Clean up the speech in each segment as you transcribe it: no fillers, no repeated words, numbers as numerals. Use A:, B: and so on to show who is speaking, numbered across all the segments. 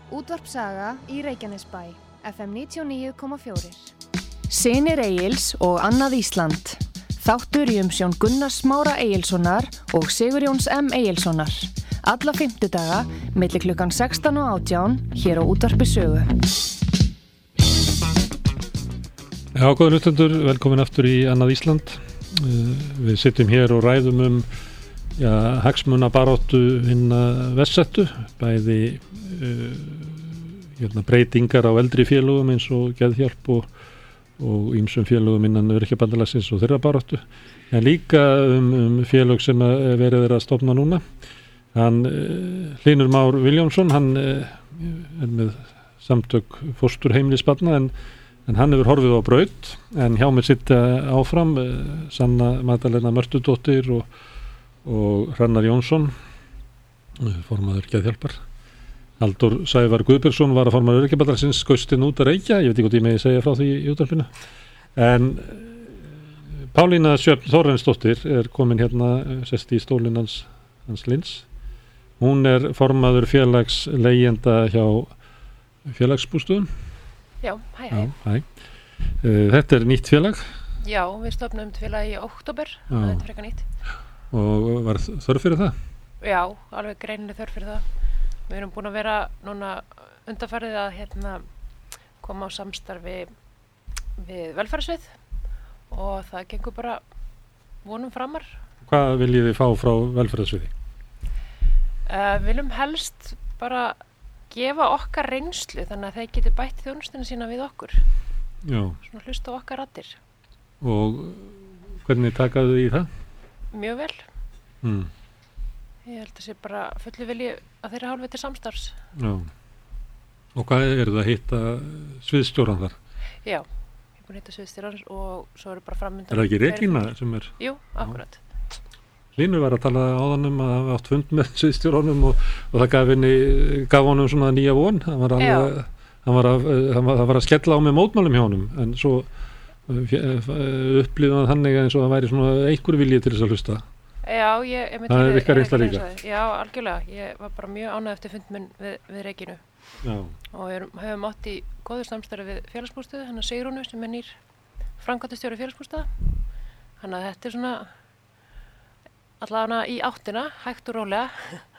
A: Útvarpsaga í Reykjanesbæ, FM 99,4.
B: Synir Egils og annað Ísland. Þáttur í umsjón Gunnars Smára Egilssonar og Sigurjóns M. Egilssonar. Alla fimmtudaga, milli klukkan 16 og 18, hér á Útvarpi Sögu.
C: Já, góðir hlustendur, velkomin aftur í annað Ísland. Við sitjum hér og ræðum hagsmunabaráttu hinna verstsettu, bæði breytingar á eldri félögum eins og Geðhjálp og ýmsum félögum innan Öryrkjabandalagsins og þeirra baráttu, en líka félög sem verið að stofna núna. Hann Hlynur Már Vilhjálmsson, hann með samtök fósturheimilisbarna, en hann hefur horfið á braut, en hjá mér sitja áfram Sanna Magdalena Mörtudóttir og Hrannar Jónsson, formaður Geðhjálpar. Halldór Sævar Guðbergsson var að formaður Öryrkjabandalagsins, skaustinn út að Reykja, ég veit ekki hvort ég megi segja frá því í útvarpinu. En Pálína Sjöfn Þórarinsdóttir er komin hérna, sest í stólinn hans Lins. Hún er formaður félagsleigjenda hjá Félagsbústöðum.
D: Já, hæ.
C: Þetta er nýtt félag?
D: Já, við stofnum félag í október, það er frekar nýtt.
C: Og var þörf fyrir það?
D: Já, alveg greinileg þörf fyrir það. Við erum búin að vera núna undanfarið að koma á samstarfi við velferðarsvið og það gengur bara vonum framar. Hvað
C: viljið þið fá frá velferðarsviði?
D: Við viljum helst bara gefa okkar reynslu þannig að þeir geti bætt þjónustuna sína við okkur.
C: Já.
D: Svona hlusta á okkar raddir.
C: Og hvernig takaðu þið í það?
D: Mjög vel. Ég held að sé bara fullu vilji að þeirra hálfi til samstarfs.
C: Já. Og hvað eru það að hitta sviðsstjóran þar?
D: Já, ég er búin að hitta sviðsstjóran og svo eru bara framundan.
C: Er það ekki Regína sem er?
D: Jú, akkurat.
C: Hlynur var að tala áðan að hafa átt fund með sviðsstjóranum og það gaf honum svona nýja von. Það var að skella á með mótmálum hjá honum, en svo upplifði hann þannig eins og það væri svona einhver vilji til þess að hlusta.
D: Já,
C: það er ykkar reynsla líka.
D: Já, algjörlega. Ég var bara mjög ánægð eftir fund minn við Regínu.
C: Já.
D: Og höfum átt í góðu samstarfi við Félagsbústöðu, hann Sigrúnu sem er nýr framkvæmdastjóri Félagsbústöða. Þannig að þetta er svona allavega í áttina, hægt og rólega.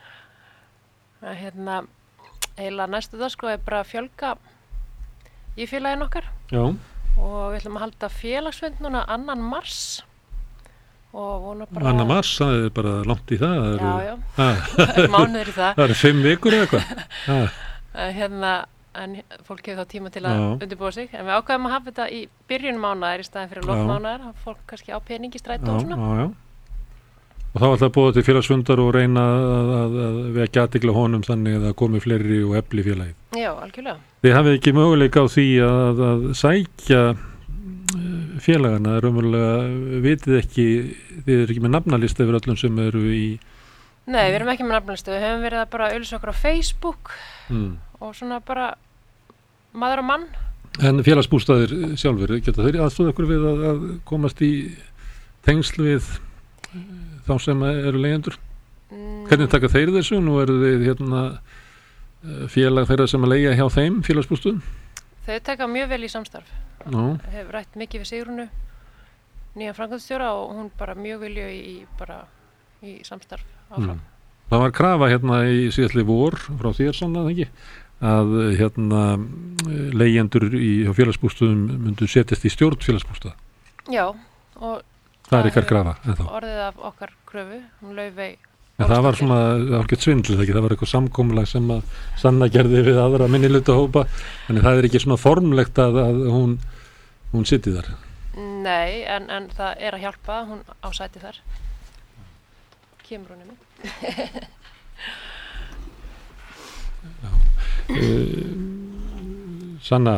D: Eiginlega næstu það er bara að fjölga í félaginu okkar.
C: Já.
D: Og við ætlum að halda félagsfund núna 2. mars. Og vona bara...
C: 2. mars, það er bara langt í það.
D: Já. Það er mánuður í það.
C: Það eru 5 vikur eða eitthvað.
D: En fólk hefur þá tíma til að undirbúa sig. En við ákveðum að hafa þetta í byrjun mánaðar í staðin fyrir lok mánaðar. Fólk kannski á peningi strætó og svona.
C: Já. Og þá ætla að búa til félagsfundar og reyna að vekja athygli á honum þannig að það komi fleiri og efli félagið.
D: Já, algjörlega.
C: Þið hafið ekki möguleika á því að sækja félagana, raunverulega vitið ekki, þið eru ekki með nafnalista yfir öllum sem eru í...
D: Nei, við erum ekki með nafnalista, við höfum verið að bara auglýsa okkur á Facebook og svona bara maður og mann.
C: En félagsbústaðir sjálfur, geta þeir aðstóða ykkur við að komast í tengsl við þá sem eru leigjendur? Hvernig taka þeir þessu? Nú eru þið félag þeirra sem að leigja hjá þeim félagsbústuðum? Þau
D: taka mjög vel í samstarf. Hefur rætt mikið við Sigrúnu, nýjan framkvæmdastjóra, og hún bara mjög vilju í samstarf áfram.
C: Það var krafa í síðastliðið vor frá þér Sanna, ekki? Að leigjendur hjá félagsbústuðum myndu setjast í stjórn félagsbústaða. Já, og það er ykkar krafa ennþá.
D: Orðið af okkar kröfu, Laufey.
C: En það var svona algjört svindl, ekki? Það var eitthvað samkomulag sem að Sanna gerði við aðra minnihlutahópa, þannig það er ekki svona formlegt að hún sitji þar.
D: Nei, en það er að hjálpa, hún á sæti þar. Kemur hún mig.
C: Sanna,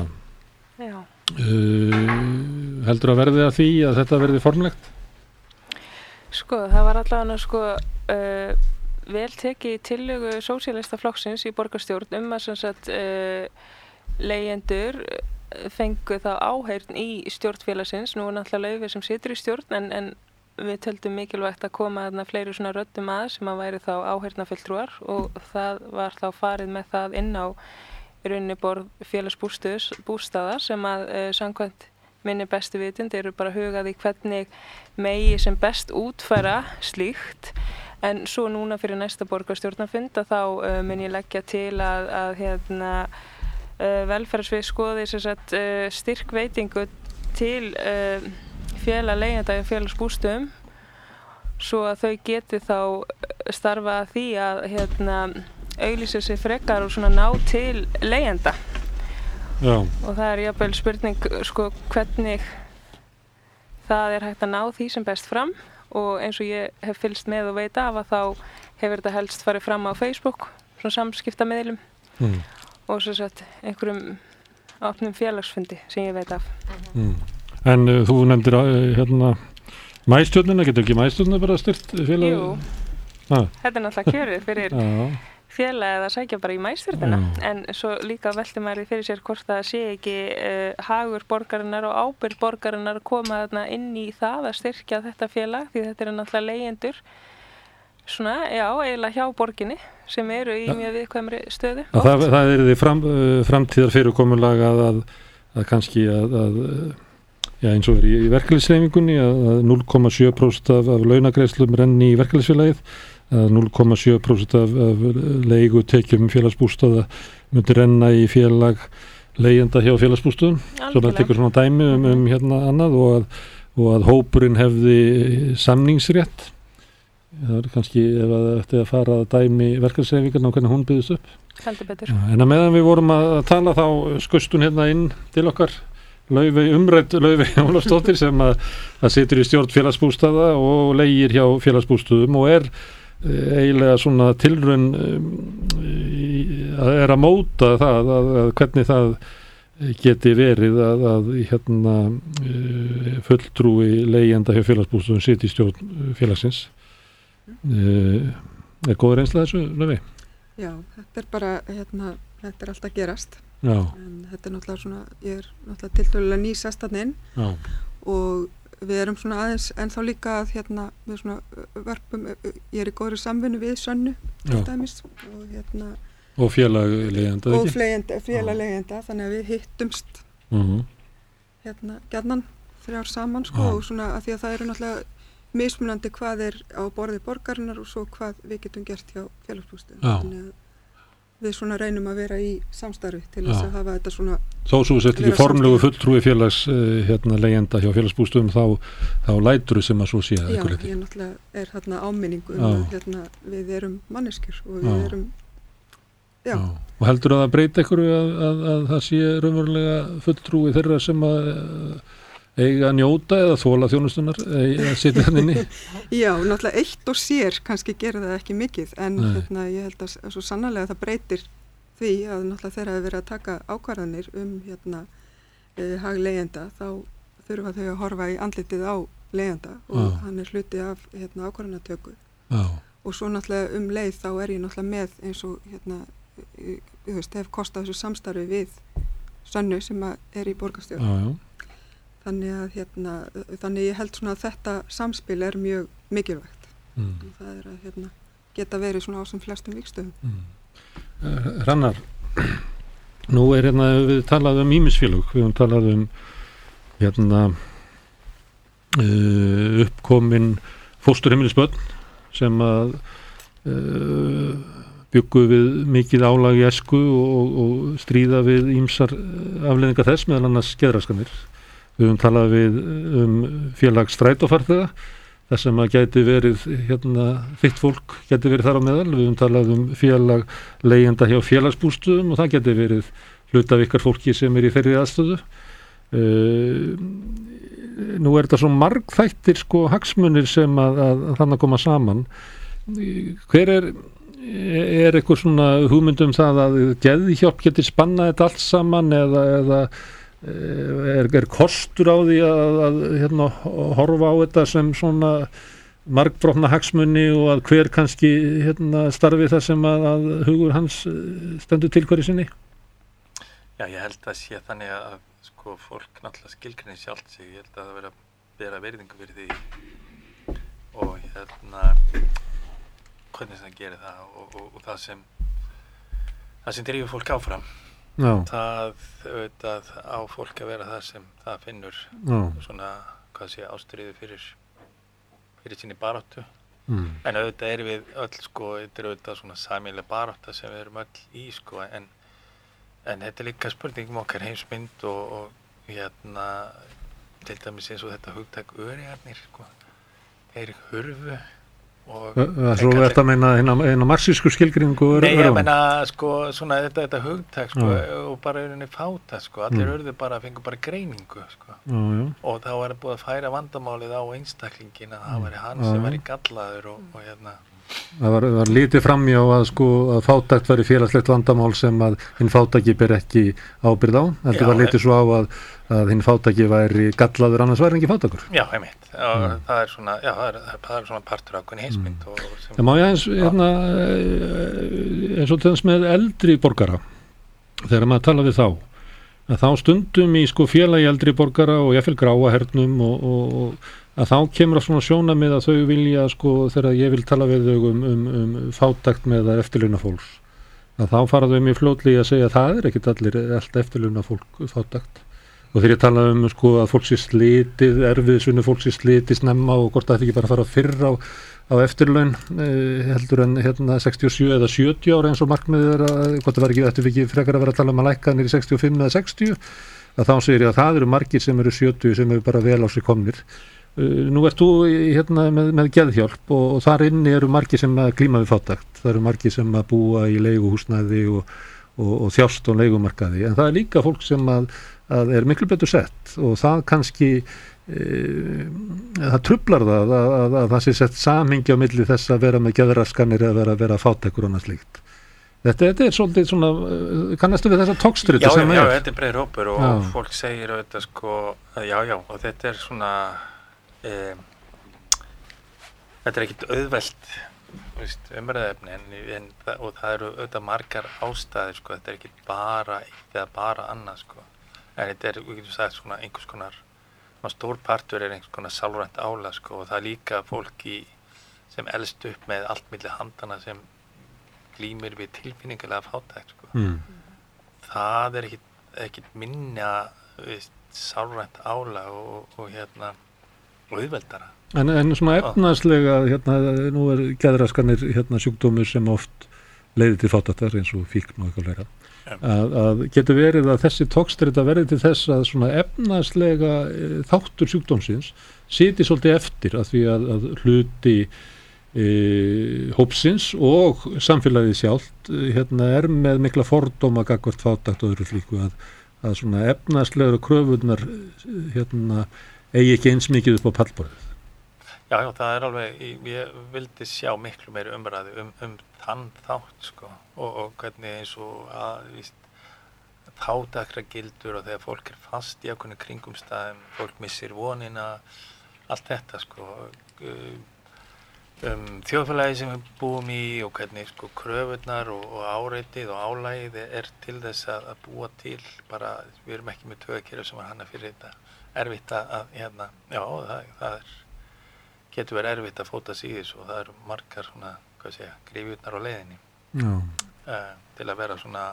C: heldur að verði að því að þetta verði formlegt?
E: Það var allavega vel tekið í tillögu sósíalistaflokksins í borgarstjórn að leigjendur fengu þá áheyrn í stjórnfélagsins. Nú er náttúrulega Laufey sem situr í stjórn, en við töldum mikilvægt að koma fleiri svona röddum að sem að væri þá áheyrnarfulltrúar, og það var þá farið með það inn á rauninni borð félagsbústaða sem að samkvæmt minni bestu vitund eru bara hugað í hvernig megi sem best útfæra slíkt. En svo núna fyrir næsta borgarstjórnarfund að þá mun ég leggja til að velferðarsvið skoði styrkveitingu til félag leigjenda í félagsbústöðum svo að þau geti þá starfa að því að auglýsa sig frekar og svona ná til leigjenda.
C: Já.
E: Og það jafnvel spurning sko hvernig það hægt að ná því sem best fram og eins og ég hef fylgst með og veit af að þá hefur þetta helst farið fram á Facebook, svona samskiptamiðlum og svo sett einhverjum opnum félagsfundi sem ég veit af.
C: En þú nefndir maístjórnina, getur ekki maístjórnina bara styrt félag?
E: Jú, þetta náttúrulega kjörið fyrir félagið að sækja bara í maístjórnina en svo líka velti maður fyrir sér hvort það sé ekki hagur borgarinnar og ábyrgð borgarinnar að koma þarna inn í það að styrkja þetta félag því þetta eru náttúrulega leigjendur svona, eiginlega hjá borginni sem eru í mjög viðkvæmri stöðu.
C: Það því framtíðar fyrirkomulag að kannski eins og í verkalýðshreyfingunni að 0,7% af launagreiðslum renni í verkalýðsfélagið, að 0,7% af leigutekjum félagsbústaða myndi renna í félag leigjenda hjá félagsbústöðum. Svo það tekur svona dæmi annað og að hópurinn hefði samningsrétt. Það kannski ef það ætti að fara að dæmi verkalýðshreyfingarna og hvernig hún byggðist upp.
E: Heldur betur.
C: En að meðan við vorum að tala þá skaust hún inn til okkar Laufey Ólafsdóttir sem að situr í stjórn félagsbústaða og leigir hjá félagsbústöðum og eiginlega svona tilraun að móta það að hvernig það geti verið að fulltrúi leigjenda hjá félagsbústöðum siti í stjórn félagsins. Góð reynsla þessu, Laufey?
F: Já, þetta bara þetta alltaf gerast.
C: Já.
F: En þetta náttúrulega svona, ég náttúrulega tiltölulega ný inn og við erum svona aðeins ennþá líka að við svona vörpum, ég í góðri samvinnu við Sönnu til dæmis
C: og félagleigjenda
F: og félagleigjenda þannig að við hittumst gjarnan 3 saman sko og svona að því að það eru náttúrulega mismunandi hvað á borði borgarinnar og svo hvað við getum gert hjá félagsbústöðum þannig að við svona reynum að vera í samstarfi til þess að hafa þetta svona
C: þó svo sett ekki formlegu fulltrúi félags leigjenda hjá félagsbústöðum þá lætur sem að svo sé að
F: ég náttúrulega áminningu að við erum manneskjur og við erum
C: og heldur að það breyti einhverju að það sé raunverulega fulltrúi þeirra sem að eiga að njóta eða þola þjónustunar að sitja þannig?
F: Já, náttúrulega eitt og sér kannski gerir það ekki mikið en ég held að svo sannarlega það breytir því að náttúrulega þegar það verið að taka ákvarðanir hag leigjenda þá þurfa þau að horfa í andlitið á leigjenda og hann hluti af ákvarðanatöku og svo náttúrulega leið þá ég náttúrulega með eins og hef kostað þessu samstarfi við Sönnu sem í borgarstjórn. Þannig að þannig ég held svona að þetta samspil mjög mikilvægt og það að geta verið svona á sem flestum vígstöðum.
C: Hrannar, nú við talað ýmisfélög, við höfum talað uppkomin fósturheimilisbörn sem að bjuggu við mikið álag í æsku og stríða við ýmsar afleiðingar þess meðal annars geðraskanir. Við höfum talað við félag strætófarþega þar sem að gæti verið þitt fólk gæti verið þar á meðal. Við höfum talað félag leigjenda hjá félagsbústöðum og það gæti verið hluta af ykkar fólki sem í þeirri aðstöðu. Nú þetta svo margþættir hagsmunir sem að þannig koma saman. Hver eitthvað svona hugmynd það að geðhjálp geti spannað þetta allt saman eða kostur á því að horfa á þetta sem svona margbrotna hagsmuni og að hver kannski starfi það sem að hugur hans stendur til hverju sinni?
G: Já, ég held að sé þannig að fólk náttúrulega skilgreinir sjálft sig, ég held að það vera að bera virðingu fyrir því og hvernig það gerir það og það sem drífur fólk áfram það auðvitað á fólk að vera það sem það finnur svona, hvað sé, ástríðu fyrir sinni baráttu. En auðvitað erum við öll, sko, þetta er auðvitað svona sameiginleg barátta sem við erum öll í, sko, en þetta er líka spurning okkar heimsmynd og til dæmis eins og þetta hugtak öryggarnir, sko, þeir hurfu.
C: Svo ert að meina eina marxísku skilgreiningu?
G: Nei, ég meina, sko, svona þetta hugtak, sko, og bara er henni fáta, sko, allir urðu bara, fengu bara greiningu, sko, og þá var búið að færa vandamálið á einstaklingin að það var hann sem var í gallaður og
C: Það var lítið framjá að sko að fátækt væri félagslegt vandamál sem að hinn fátæki ber ekki ábyrgð á, en það var lítið svo á að hinn fátæki væri gallaður, annars væri ekki fátækur.
G: Já, einmitt. Það er svona, það er svona partur af hvernig heimsmynd.
C: Má ég eins, eins og þess með eldri borgara, þegar maður tala við þá stundum í sko félagi eldri borgara og ég fylg gráa hernum og að þá kemur að svona sjónamið að þau vilja sko þegar ég vil tala við þau um fátækt með eftirlauna fólks, að þá fara þau mjög fljótlega að segja að það er ekkit allt eftirlauna fólk fátækt, og þegar ég tala sko að fólk sé slitið, erfiðsvinnu fólk sé slitið snemma og hvort það ætti ekki bara að fara fyrr á eftirlaun heldur en 67 eða 70 ára eins og markmiðið hvort það var ekki frekar að vera að tala um að lækka niður í 65 eða 60, að þá segir ég að það eru margir sem eru 70 sem eru bara vel á sig komnir. Nú ert þú með geðhjálp og þar inni eru margir sem að glíma við fátækt, það eru margir sem að búa í leiguhúsnæði og þjást á leigumarkaði, en það er líka fólk sem að er miklu betur sett og það kannski það truflar það að það sé sett samhengi á milli þess að vera með geðraskanir eða vera fátækur og annað slíkt. Þetta er svolítið svona, kannastu við þessa tókstritu sem
G: Já, þetta er breiður hópur og fólk segir auðvitað sko, já, og þetta er svona þetta er ekkit auðvelt umræðuefni og það eru auðvitað margar ástæður sko, þetta er ekki bara eitt eða bara annað sko, en þetta er, við getum sagt svona einhvers konar stór partur er einhvers konar sálrænt álag sko, og það er líka fólki sem elst upp með allt milli handana sem glímir við tilfinningulega fátækt sko. Það er ekkit minna sálrænt álag og auðveldara.
C: En svona efnaðslega, nú er geðraskanir sjúkdómur sem oft leiðir til fátæktar eins og fíkn og eitthvað fleira. Að getur verið að þessi tókstrita verði til þess að svona efnaðslega þáttur sjúkdómsins siti svolítið eftir að því að hluti hópsins og samfélagið sjálft er með mikla fordóma gagnvart fátækt og öðru slíku að svona efnaðslegar kröfurnar eigi ekki eins mikið upp á pallborðið.
G: Já, það er alveg, ég vildi sjá miklu meiri umræðu þann þátt sko, og hvernig eins og fátækra gildur og þegar fólk er fast í ákveðnum kringumstæðum, fólk missir vonina, allt þetta sko, þjóðfélagi sem við búum í og hvernig sko kröfurnar og áreitið og álægið er til þess að búa til bara, við erum ekki með taugakerfi sem var hana fyrir þetta erfitt það getur verið erfitt að fóta sig í þessu og það eru margar svona, gryfjurnar á leiðinni til að vera svona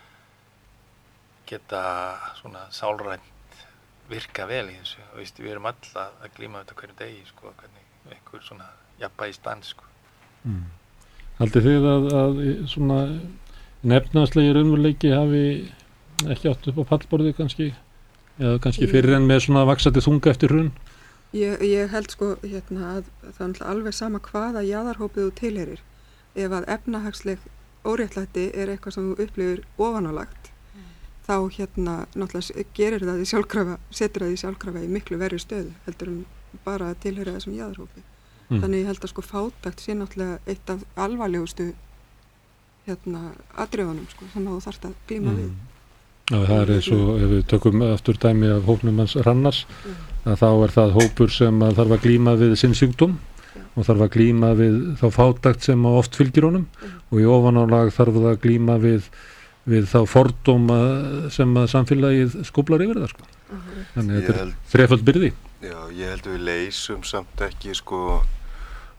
G: geta svona sálrænt virka vel í þessu og við erum alla að glíma þetta hverju degi sko, hvernig einhver svona jafnvægi stand sko.
C: Haldið þið að svona nefnaðslegir raunveruleiki hafi ekki átt upp á pallborði kannski? Eða kannski fyrir en með svona vaxandi þunga eftir hrun?
F: Ég held sko að það er alveg sama hvaða jaðarhópið þú tilheyrir. Ef að efnahagsleg óréttlæti er eitthvað sem þú upplifir ofanálagt, þá náttúrulega gerir það í sjálfkrafa, setur það í sjálfkrafa í miklu verri stöðu, heldur bara að tilheyra þessum jaðarhópi. Þannig ég held að sko fátækt sé náttúrulega eitt af alvarlegustu atriðunum sko, sem þú þarft að glíma við.
C: Já, það er eins og ef við tökum aftur dæmi af hópnum hans Rannars, að þá er það hópur sem þarf að glíma við sinn sjúkdóm og þarf að glíma við þá fátækt sem oft fylgir honum og í ofanálag þarf það að glíma við þá fordóma sem að samfélagið skóplar yfir það sko. Þannig þetta er þreföld byrði.
H: Já, ég held að við leysum samt ekki sko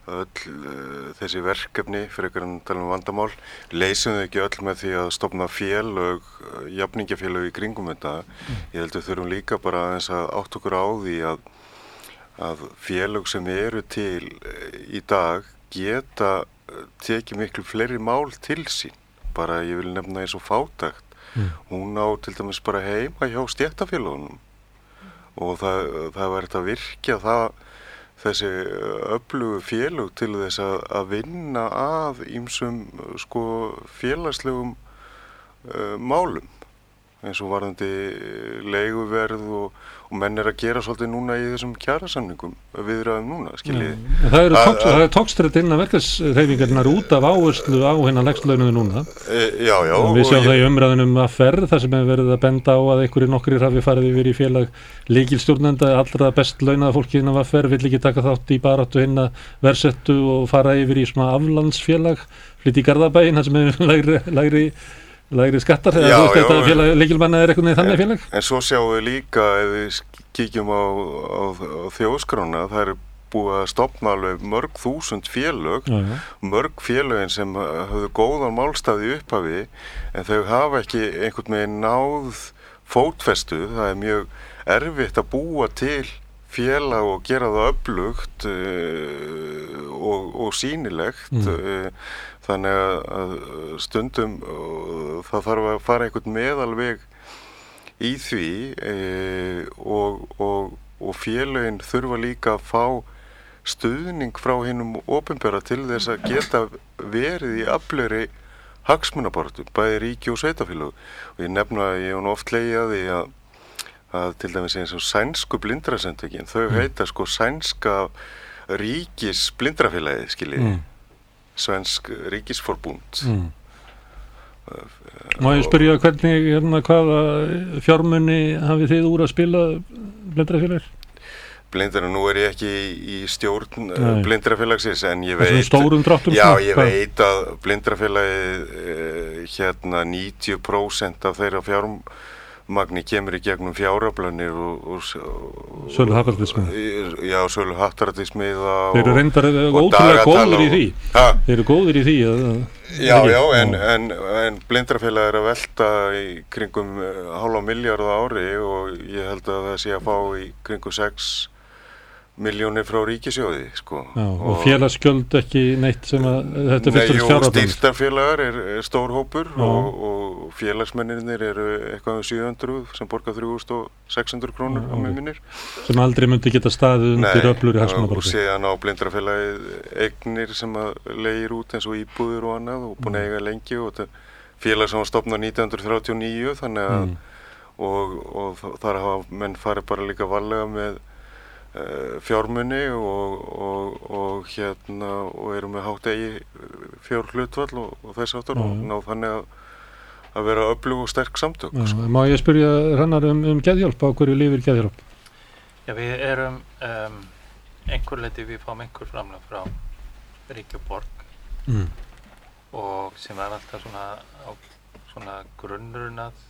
H: öll þessi verkefni frekar en tala vandamál, leysum þau ekki öll með því að stofna félög, jafningjafélög í kringum þetta. Ég held við þurfum líka bara aðeins að átta okkur á því að félög sem eru til í dag geta tekið miklu fleiri mál til sín. Bara ég vil nefna eins og fátækt. Hún á til dæmis bara heima hjá stéttarfélögunum og það var þetta að virkja þessi öflugu félög til þess að vinna að ýmsum félagslegum málum eins og varðandi leiguverð og menn að gera svolítið núna í þessum kjarasamningum viðræðum núna, skiljið.
C: Það er tókstrætt innan verkefnishreyfingarinnar út af áherslu á hérna lægstu-launuðu núna.
H: Já.
C: Við sjáum það í umræðunum að ferð, þar sem hefur verið að benda á að nokkrir hafi farið yfir í félag lykilstjórnenda, allra best launaða fólki innan ferð, vill ekki taka þátt í baráttu hinna versettu og fara yfir í svona aflandsfélag, flytja í Garðabæinn, þar sem hefur lægri skattar, þetta lykilmanna eitthvað neð þannig félag?
H: En svo sjáum við líka, ef við kíkjum á þjóðskrána, það er búið að stofna alveg mörg þúsund félög, mörg félögin sem höfðu góðan málstað í upphafi, en þau hafa ekki einhvern veginn náð fótfestu. Það er mjög erfitt að búa til félag og gera það öflugt og sýnilegt. Þannig að stundum það þarf að fara einhvern meðalveg í því og félögin þurfa líka að fá stuðning frá hinum opinbera til þess að geta verið í öflugri hagsmunabaráttu, bæði ríki og sveitarfélög. Og ég nefna að ég hef oft legið að því að til dæmis eins og sænsku blindrasamtökin, þau heita sænska ríkis blindrafélagið, skiljið. Svensk ríkisforbund.
C: Má ég spyrja hvernig, hvaða fjármuni hafið þið úr að spila blindrafélags?
H: Nú er ég ekki í stjórn blindrafélagsins, en ég veit
C: stórum dráttum,
H: ég veit að blindrafélagið 90% af þeirra fjármagni kemur í gegnum fjáraflanir og
C: sölu hattaratismið.
H: Já, sölu hattaratismið
C: Þeir eru reyndar ótrúlega góðir í því. Þeir eru góðir í því
H: en blindrafélag er að velta í kringum $0,5 milljarð á ári og ég held að það sé að fá í kringum 6 milljónir frá ríkissjóði,
C: og félagsgjöld ekki neitt sem að þetta fyrst fjáraflan.
H: Styrktarfélagar er stór hópur og félagsmennirnir eru eitthvað 700 sem borga 3.600 krónur á minnir.
C: Sem aldrei myndi geta staðið undir öflugri hagsmunabaráttu.
H: Og séðan á blindrafélagið eignir sem að leigir út eins og íbúðir og annað og búin að eiga lengi og þetta félag sem var stofnað 1939 þannig að og þar hafa menn farið bara líka varlega með fjármuni og eru með hátt eigi fjárhlutfall og þess aftur og ná þannig að vera öflug og sterk samtök.
C: Má ég spyrja Hrannar Geðhjálp, á hverju lifir Geðhjálp?
G: Já, við erum einhver leyti, við fáum einhver framlag frá ríki og borg og sem er alltaf svona grunnurinn að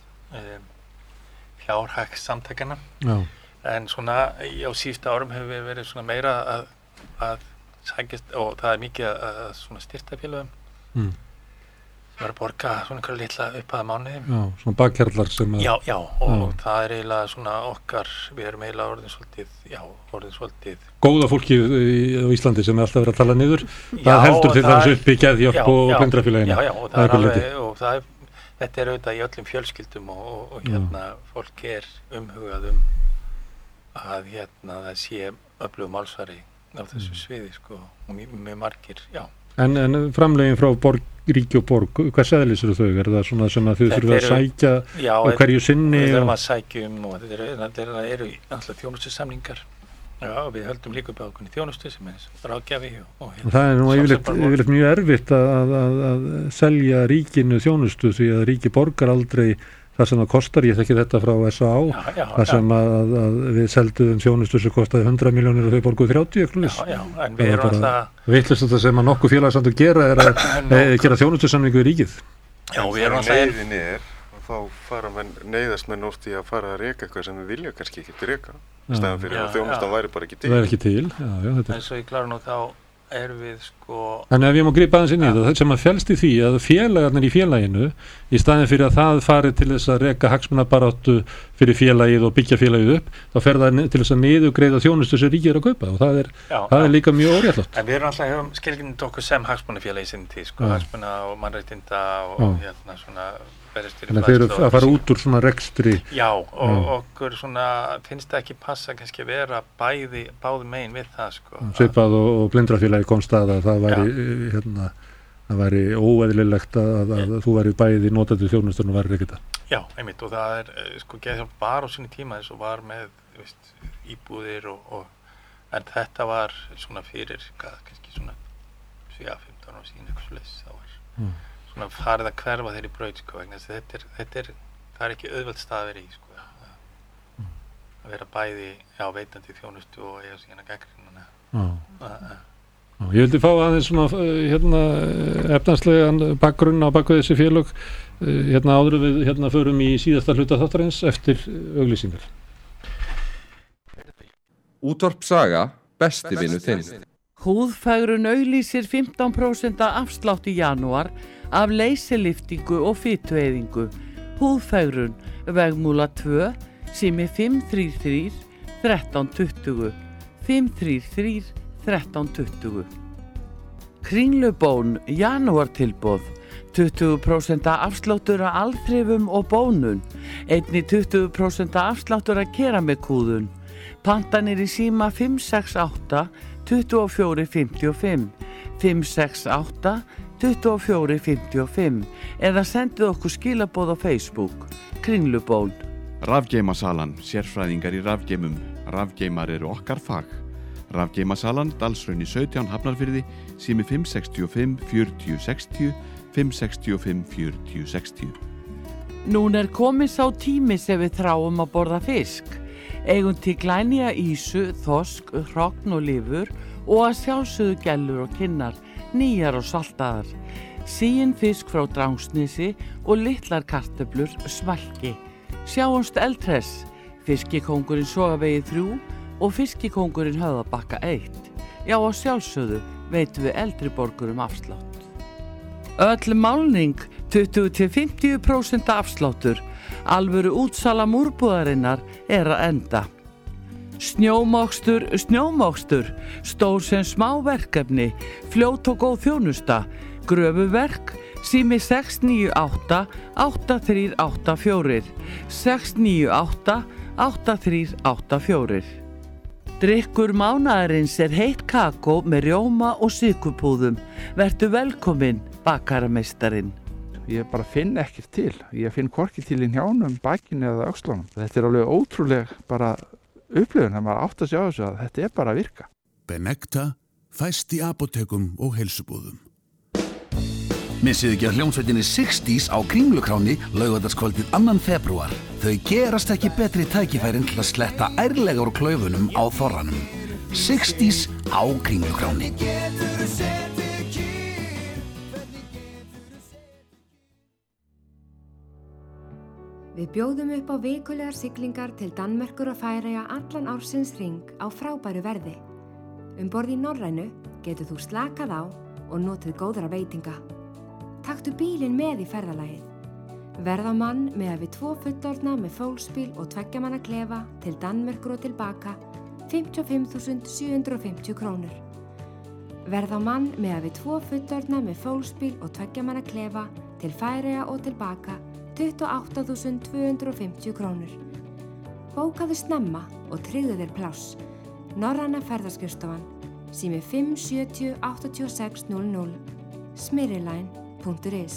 G: fjárhags samtækjana. En svona á síðustu árum hefur við verið svona meira að sækjast og það er mikið að svona styrktarfélögum sem er að borga svona einhverja litla upphæð mánuði.
C: Já, svona bakkjarlar sem að...
G: Já, og það er eiginlega svona okkar, við erum eiginlega orðin svolítið...
C: Góða fólki á Íslandi sem er alltaf verið að tala niður, það heldur til þess upp í Geðhjálp og blindrafélagina.
G: Já, og það er alveg, og þetta er auðvitað í öllum fjölskyldum og fólk er umhugað að það sé öflugur málsvari á þessu sviði og mjög margir,
C: En framlegin frá ríki og borg, hvers eðlis eru þau? Er það svona sem að þau þurfa að sækja á hverju sinni?
G: Við þurfum að sækja og þetta eru alltaf þjónustusamningar. Já, við höldum líka upp á okkur þjónustu sem er ráðgjafi
C: það er nú yfirleitt mjög erfitt að selja ríkinu þjónustu því að ríki borgar aldrei það sem það kostar, ég þekki þetta frá S.A.A. það sem að við seldum þjónustu sem kostaði 100 milljónir og þau borguð 30
G: en við erum alltaf
C: vitlaust þetta sem að nokkuð félagsamtök gera er að gera þjónustusamningu við ríkið.
G: Já, við erum alltaf
H: þá fara neyðast menn oft í að fara að reka eitthvað sem við vilja kannski ekki reka í staðan fyrir að þjónustan væri bara ekki til.
C: Það er ekki til,
G: En svo ég klára nú þá erum við sko...
C: Þannig ef ég má grípa aðeins inn í það sem að felst í því að félagarnir í félaginu í staðin fyrir að það fari til þess að reka hagsmunabaráttu fyrir félagið og byggja félagið upp, þá fer það til þess að niðurgreiða þjónustu sem ríkið að kaupa og það er líka mjög óréttlátt.
G: En við erum alltaf höfum skilgreind okkur sem hagsmunafélagi í sinni tíð, sko, hagsmuna og mannréttinda og hérna svona
C: Þannig að þeir eru að fara út úr svona rekstri.
G: Já, og okkur svona finnst það ekki passa kannski að vera báði megin við það, sko.
C: Svipað og blindrafélagi komst að það væri óeðlilegt að þú væri bæði notandi þjónustur og væri ekkert að.
G: Já, einmitt, og það er sko Geðhjálp var á sinni tíma eins og var með íbúðir en þetta var svona fyrir kannski svona 15 ára síðan eitthvað svoleiðis, það var svona farið að hverfa þeirri braut, sko, vegna þess að það er ekki auðvelt stað að vera í, sko, að vera bæði veitandi þjónustu og eiga síðan að gagnrýna.
C: Ég vildi fá aðeins svona efnahagslegan bakgrunn á baku þessi félög áður við förum í síðasta hluta þáttarins eftir auglýsingar.
I: Útvarp Saga, besti vinur þinn.
J: Húðfægrun auglýsir 15% afslátt í janúar af leysiliftingu og fitueyðingu. Húðfægrun, Vegmúla 2, sími 533 1320. 533 1320. Kringlubón, janúartilboð. 20% afsláttur af alþrifum og bónun. Einnig 20% afsláttur af keramikúðun. Pantanir í síma 568 2455 568 2455 eða sendið okkur skilaboð á Facebook. Kringlubón.
K: Rafgeimasalan, sérfræðingar í rafgeimum. Rafgeimar eru okkar fag. Rafgeimasalan, Dalsrauni 17, Hafnarfirði, sími 565 40 60 565 40 60.
J: Nún komin sá tími sem við þráum að borða fisk. Eigum til glænýja ýsu, þorsk, hrogn og lifur og að sjálfsögðu gellur og kinnar, nýjar og saltaðar. Síinn fisk frá Drangsnesi og litlar kartöflur, svalki. Sjáumst eldhress, fiskikóngurinn Sogavegi 3 og fiskikóngurinn Höfðabakka 1. Já, og sjálfsögðu veitum við eldri borgurum afslátt. Öll málning 20-50% afsláttur. Alvöru útsala múrbúðarinnar að enda. Snjómokstur, stór sem smá verkefni, fljót og góð þjónusta, gröfuverk, sími 698 8384, 698 8384. Drykkur mánaðarins heitt kakó með rjóma og sykurpúðum. Vertu velkominn, bakarameistarinn.
L: Ég bara finn ekkert til. Ég finn hvorki til í hnjánum, bakinu eða öxlunum. Þetta alveg ótrúleg bara upplifun þegar maður átt að sjá þessu að þetta bara að virka.
M: Benekta fæst í apótekum og heilsubúðum. Missið ekki að hljómsveitinni 60s á Kringlukráni laugardagskvöldið 2. febrúar. Þau gerast ekki betri tækifærin til að sletta ærlega úr klaufunum á þorranum. 60s á Kringlukráni.
N: Við bjóðum upp á vikulegar siglingar til Danmerkur og Færeyja allan ársins hring á frábæru verði. Borð í Norrænu getur þú slakað á og notið góðra veitinga. Taktu bílinn með í ferðalagið. Verð á mann með við 2 fullorðna með fólksbíl og 2 manna klefa til Danmerkur og tilbaka 55.750 krónur. Verð á mann með við 2 fullorðna með fólksbíl og 2 manna klefa til Færeyja og tilbaka 28.250 krónur. Bókaðu snemma og tryggðu þér pláss. Norræna ferðaskrifstofan, sími 570 8600, smyrriline.is.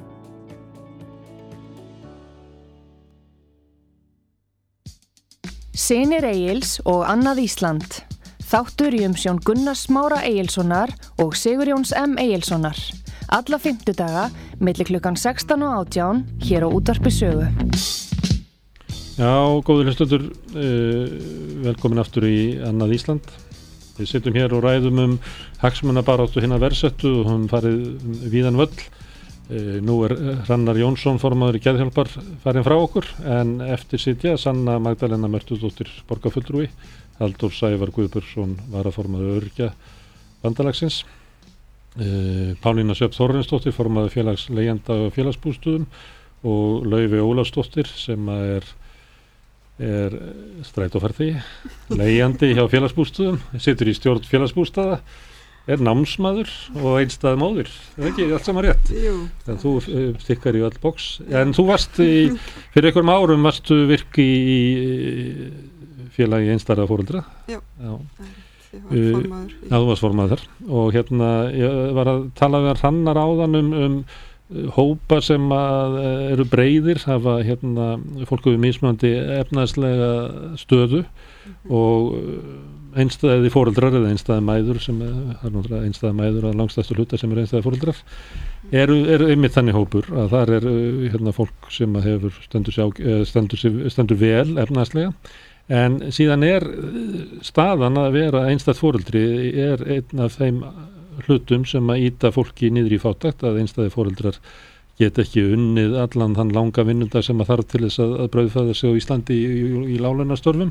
B: Synir Egils og annað Ísland. Þáttur í umsjón Gunnars Smára Egilssonar og Sigurjóns M. Egilssonar. Alla fimmtudaga, milli klukkan 16 og 18, hér á Útvarpi Sögu.
C: Já, góðir hlustendur, velkomin aftur í annað Ísland. Við sitjum hér og ræðum hagsmunabaráttu hinna verðsettu og höfum farið víðan völl. Nú Hrannar Jónsson, formaður í Geðhjálpar, farinn frá okkur, en eftir sitja Sanna Magdalena Mörtudóttir borgarfulltrúi, Halldór Sævar Guðbjörnsson, varaformaður Öryrkja bandalagsins. Pálína Sjöfn Þórarinsdóttir, formaður félags leigjenda og félagsbústöðum, og Laufey Ólafsdóttir sem er strætófarþegi, leigjandi hjá félagsbústöðum, situr í stjórn félagsbústaða, er námsmaður og einstæð móðir. Er það ekki allt saman rétt?
F: Jú.
C: Þannig þú stikkar í öll box. En þú varst fyrir einhverjum árum varstu virk í félagi einstæðra foreldra.
F: Já.
C: Ég var formaður. Já, þú varst formaður þar. Og ég var að tala við Hrannar áðan um hópa sem eru breiðir, hafa fólk við mismunandi efnaðslega stöðu og einstæði foreldrar eða einstæði mæður sem einstæði mæður að langstæðstu hluta sem eru einstæði foreldrar eru einmitt þannig hópur að þar fólk sem hefur stendur vel efnaðslega. En síðan staðan að vera einstætt foreldri einn af þeim hlutum sem að ýta fólki niður í fátækt, að einstæði foreldrar get ekki unnið allan þann langa vinnudag sem að þarf til þess að brauðfæða sig á Íslandi í láglaunastörfum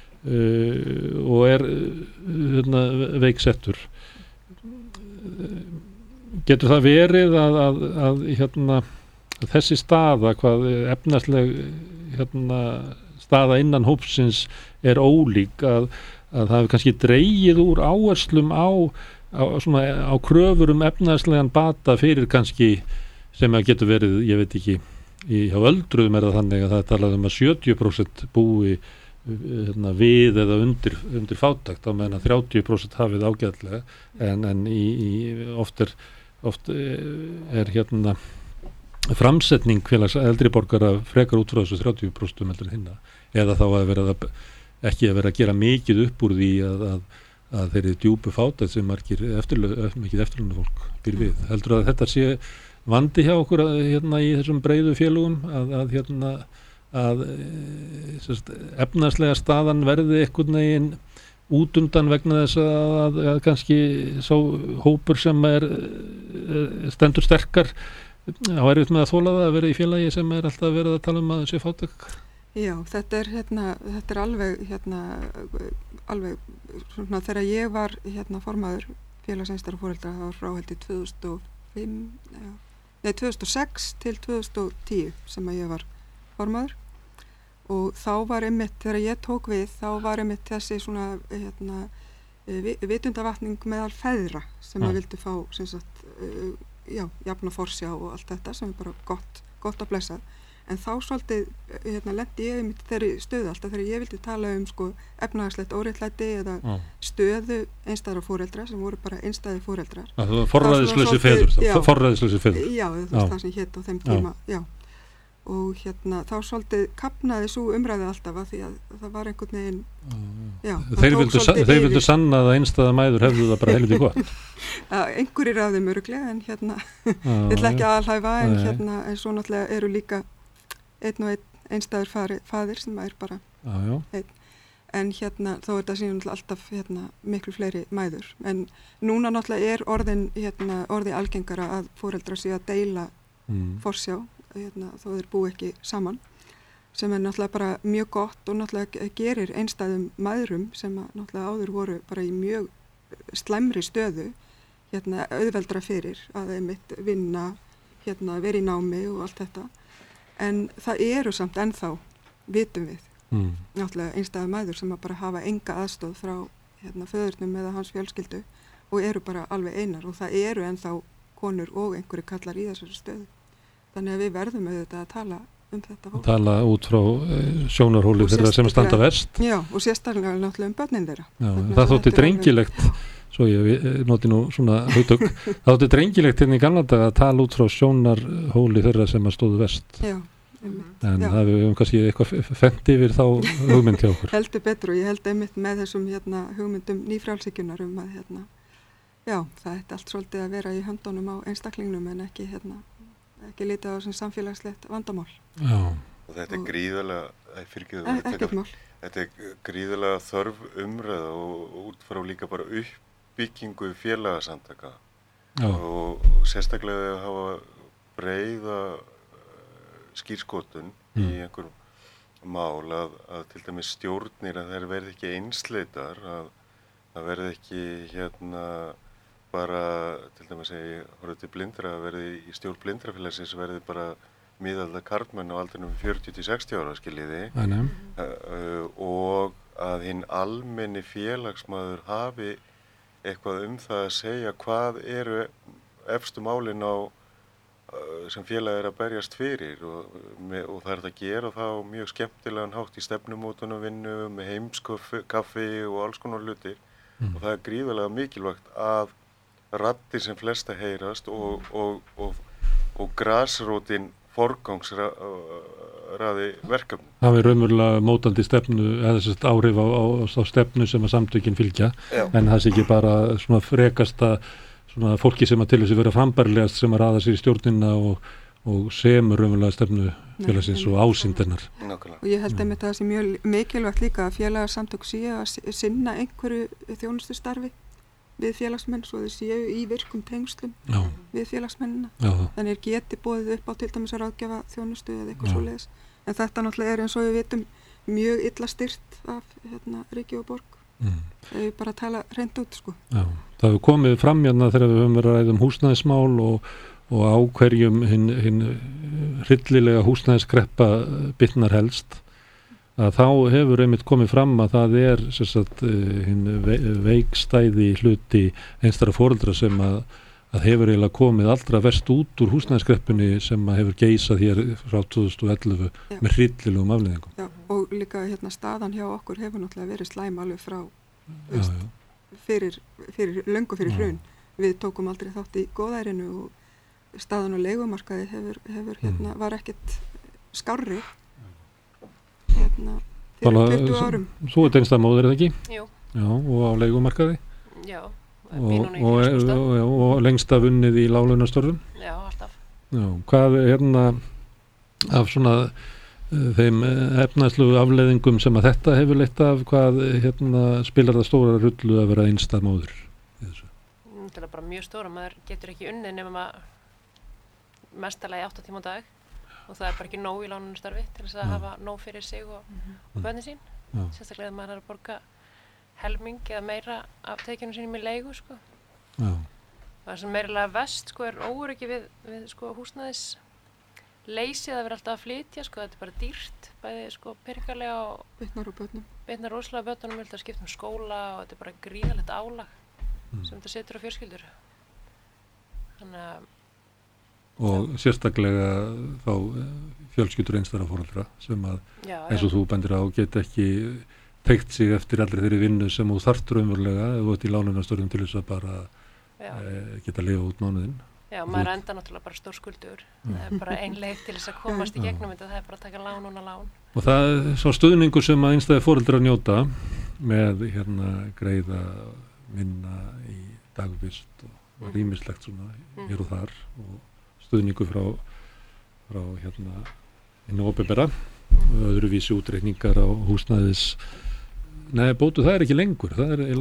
C: og veiksettur. Getur það verið að þessi staða, hvað efnaðsleg staða innan hópsins ólík, að það hefur kannski dregið úr áherslum á kröfur efnaðslegan bata fyrir kannski sem að getur verið, ég veit ekki, hjá öldruðum það þannig að það talað að 70% búi við eða undir fátækt, á meðan að 30% hafið ágætlega, en oft er framsetning félags eldri borgara frekar út frá þessu 30% heldur en hinna, eða þá ekki að vera að gera mikið upp úr því að þeir eru djúpu fátækt sem mikið eftirlaunafólk fólk býr við. Heldur að þetta sé vandi hjá okkur í þessum breiðu félögum að efnaðslega staðan verði einhvern veginn út undan vegna þess að kannski sá hópur sem stendur sterkar á erfitt með að þola það að vera í félagi sem alltaf verið að tala að sé fátæk?
F: Já, þetta er alveg svona þegar ég var formaður félags einstæðra foreldra, það var frá held í 2006 til 2010 sem að ég var formaður, og þá var einmitt, þegar ég tók við, þá var einmitt þessi svona vitundavatning meðal feðra sem að vildu fá jafna forsjá og allt þetta sem er bara gott að blessa. En þá svolítið lendi ég einmitt þeirri stöðu alltaf þegar ég vildi tala efnahagslegt óréttlæti eða stöðu einstæðra foreldra sem voru bara einstæði foreldrar.
C: Það var forræðislausi feður. Forræðislausi feður.
F: Já, það sem hét á þeim tíma. Já. Og þá svolítið kapnaði svo umræði alltaf að því að það var einhvern veginn
C: Þeir vildu sanna að einstæða mæður hefðu það bara helviti gott.
F: Einhverjir af þeim öruglega en ég ætla ekki að alhæfa en svo náttúrulega eru líka einn og einn einstæður faðir sem er bara einn, en þó er þetta síðan alltaf miklu fleiri mæður, en núna náttúrulega er orðið algengara að foreldrar sé að deila forsjá þó þeir búi ekki saman, sem er náttúrulega bara mjög gott og náttúrulega gerir einstæðum mæðrum sem náttúrulega áður voru bara í mjög slæmri stöðu auðveldra fyrir að einmitt vinna vera í námi og allt þetta. En það eru samt ennþá, vitum við, náttúrulega einstæða mæður sem að bara hafa enga aðstoð frá föðurnum eða hans fjölskyldu og eru bara alveg einar, og það eru ennþá konur og einhverju kallar í þessari stöðu. Þannig að við verðum auðvitað að tala þetta fólk.
C: Tala út frá sjónarhóli þeirra sem standa verst.
F: Já, og sérstaklega náttúrulega börnin þeirra.
C: Já, það þótti drengilegt, svo ég noti nú svona hugtök, það þótti drengilegt í gamla daga að tala út frá sjónarhóli þeirra sem að stóðu verst.
F: Já.
C: En það við kannski eitthvað fennt yfir þá hugmynd hjá okkur.
F: Heldur betur, og ég held einmitt með þessum hugmyndum nýfrjálshyggjunar að það ætti allt svolítið að vera í höndunum á einstaklingnum en ekki litið á sem samfélagslegt vandamál.
H: Já. Og þetta er gríðarlega þetta er gríðarlega þörf umræða og út frá líka bara uppbyggingu félagasamtaka og sérstaklega að hafa breiða skírskotun í einhverjum mál að til dæmis stjórnir að þær verði ekki einsleitar, að verði ekki bara, til dæmis að ég horfði til blindra, verði í stjórn blindrafélagsins verði bara miðalda karlmenn á aldrinum 40-60 ára, skiljiði, og að hinn almenni félagsmaður hafi eitthvað það að segja hvað eru efstu málin á sem félag að berjast fyrir og það að gera þá mjög skemmtilegan hátt í stefnumótunum vinnu með heimskaffi og alls konar hlutir og það gríðarlega mikilvægt að raddir sem flesta heyrast og grasrótin forgangsraði verkefni.
C: Það er raunverulega mótandi stefnu eða þess áhrif á stefnu sem að samtökin fylgja. Já. En það sé ekki bara svona frekasta svona fólki sem að til þess að vera frambærilegast sem að raða sér í stjórnina og semur raunverulega stefnu félagsins og ásýndarinnar.
F: Og ég held einmitt að það sé mjög mikilvægt líka að félagarsamtök séu að sinna einhverju þjónustustarfi við félagsmenn svo þeir séu í virkum tengslum við félagsmennina. Þannig geti boðið upp á til dæmis að ráðgjafa þjónustu eða eitthvað svoleiðis. En þetta náttúrulega eins og við vitum mjög illa styrt af ríki og borg. Það er bara að tala hreint út, sko.
C: Já, það hefur komið fram hérna þegar við höfum verið að ræða húsnæðismál og á hverjum hinn hryllilega húsnæðiskreppa bitnar helst, að þá hefur einmitt komið fram að það er hinn veikstæði hluti einstæðra foreldra sem að hefur eiginlega komið allra verst út úr húsnæðiskreppunni sem að hefur geisað hér frá 2011 með hryllilegum afleiðingum.
F: Já, og líka staðan hjá okkur hefur náttúrulega verið slæm alveg frá löngu fyrir hrun. Við tókum aldrei þátt í góðærinu og staðan á leigumarkaði hefur var ekkert skárri fyrir 20 árum.
C: Þú ert einstæð móðir, eða ekki?
D: Jú.
C: Já, og á leigumarkaði?
D: Já.
C: Og lengst af unnið í láglaunastörfum?
D: Já, alltaf.
C: Já, hvað af svona þeim efnahagslegu afleiðingum sem að þetta hefur leitt af, hvað spilar það stóra rullu að vera einstæð móðir í þessu?
D: Það er bara mjög stóra, maður getur ekki unnið nema mestalagi 8 tíma á dag og það er bara ekki nóg í láglaunastarfi til þess að hafa nóg fyrir sig og börnin sín. Sérstaklega að maður er að borga helming eða meira af tekjunum sínum í leigu, sko. Já. Það sem meirilega vest, sko, er óöryggi við sko, húsnæðis leysið að vera alltaf að flytja, sko, þetta er bara dýrt, bæði, sko, peningarlega og bitnar rosalega börnunum, við ætlum að skipta skóla og þetta er bara gríðalegt álag sem þetta setur á fjölskyldur. Þannig að
C: og sérstaklega þá fjölskyldur einstæðra foreldra sem að eins og þú bendir á geta ekki teygt sig eftir allri þeirri vinnu sem þú þarft raunverulega ef þú ert í láglaunastörfum til þess að bara geta lifa út mánuðinn.
D: Já, maður enda náttúrulega bara stór skuldur. Það er bara ein leið til þess að komast í gegnum þetta, það er bara að taka lán og lán. Og
C: það er svo stuðningur sem að einstæðir foreldrar njóta með greiða minna í dagvist og rýmislegt svona hér og þar og stuðningur frá hinn opinbera og öðruvísi útreikningar á húsnæðis. Nei, bótu það er ekki lengur. Það er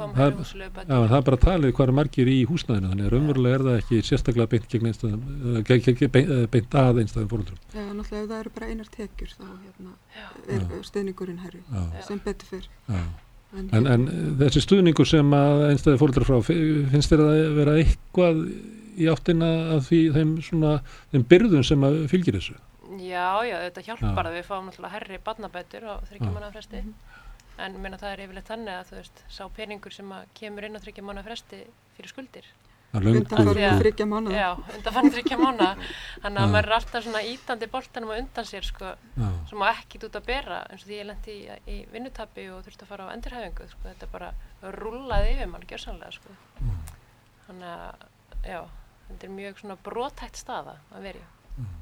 C: það er bara talið hvað er margir í húsnæðinu, þannig að raunverulega það ekki sérstaklega beint gegn einstæðum beint að einstæðum foreldrum.
F: Já, náttúrulega ef það eru bara einar tekjur þá er stuðningurinn herri sem betur fyrr.
C: En þessi stuðningur sem að einstæðir foreldrar frá, finnst þér að vera eitthvað í áttina að þeim byrðum sem að fylgir þessu?
D: Já, þetta hjálpar að við fáum náttúrulega herri barnabætur á 3 mánaða fresti. En það er yfirleitt þannig að þú veist, sá peningur sem að kemur inn á 3 mánaða fresti fyrir skuldir.
F: Undanfarið 3 mánaða.
D: Já, undanfarið 3 mánaða. Þannig að maður er alltaf svona ítandi boltanum á undan sér, sko, sem á ekkit út að bera, eins og því ég lenti í vinnutapi og þurfti að fara á endurhæfingu, sko, þetta bara rúllaði yfir mann gjörsamlega, sko. Þannig að, já, þetta er mjög svona brothætt staða að verja.